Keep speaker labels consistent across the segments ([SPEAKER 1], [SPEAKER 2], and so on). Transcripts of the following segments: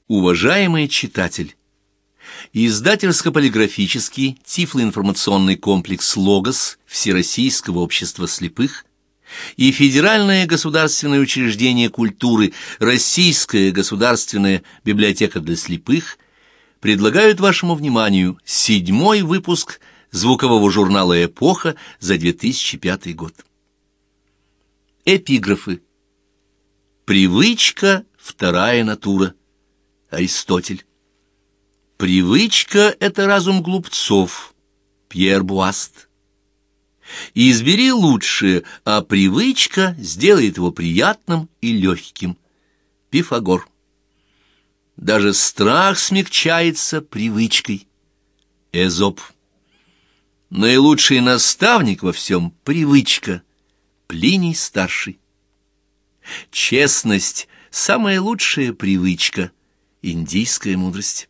[SPEAKER 1] Уважаемый читатель, издательско-полиграфический тифлоинформационный комплекс «Логос» Всероссийского общества слепых и Федеральное государственное учреждение культуры Российская государственная библиотека для слепых предлагают вашему вниманию 7-й выпуск звукового журнала «Эпоха» за 2005 год. Эпиграфы. Привычка – вторая натура. Аристотель. Привычка – это разум глупцов. Пьер Буаст. Избери лучшее, а привычка сделает его приятным и легким. Пифагор. Даже страх смягчается привычкой. Эзоп. Наилучший наставник во всем – привычка. Плиний старший. Честность – самая лучшая привычка. Индийская мудрость.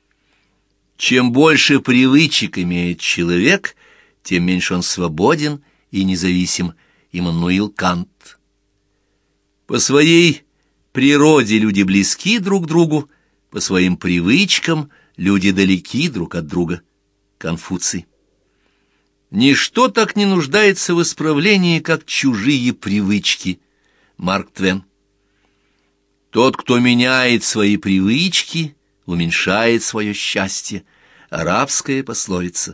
[SPEAKER 1] Чем больше привычек имеет человек, тем меньше он свободен и независим. Иммануил Кант. По своей природе люди близки друг к другу, по своим привычкам люди далеки друг от друга. Конфуций. Ничто так не нуждается в исправлении, как чужие привычки. Марк Твен. Тот, кто меняет свои привычки, уменьшает свое счастье. Арабская пословица.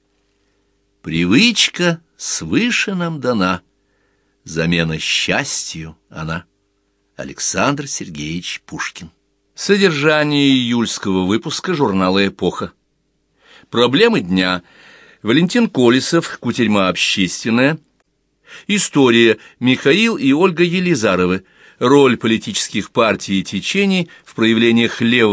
[SPEAKER 1] Привычка свыше нам дана, замена счастью она. Александр Сергеевич Пушкин. Содержание июльского выпуска журнала «Эпоха». Проблемы дня. Валентин Колесов, Кутерьма общественная. История. Михаил и Ольга Елизаровы. Роль политических партий и течений в проявлениях левого